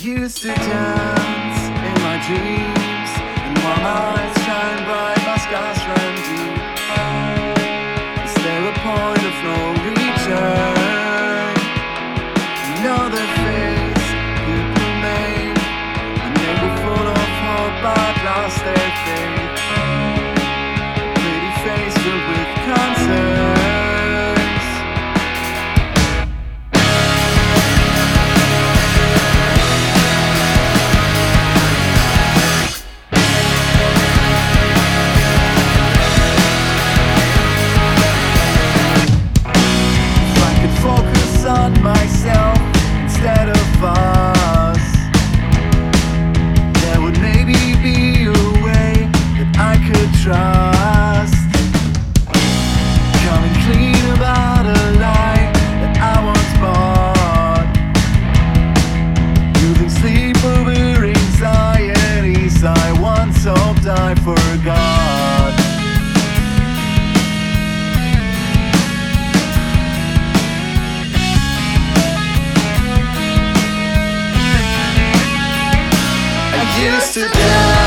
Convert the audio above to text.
used to dance in my dreams, and while my eyes shine bright, my scars run deep. Is there a point of no return? Another face could remain, and they were full of hope but lost their faith. A pretty face filled with concerns. On myself instead of us, there would maybe be a way that I could trust. Coming clean about a lie that I once bought, losing sleep over anxieties I once hoped I forgot. Used to dance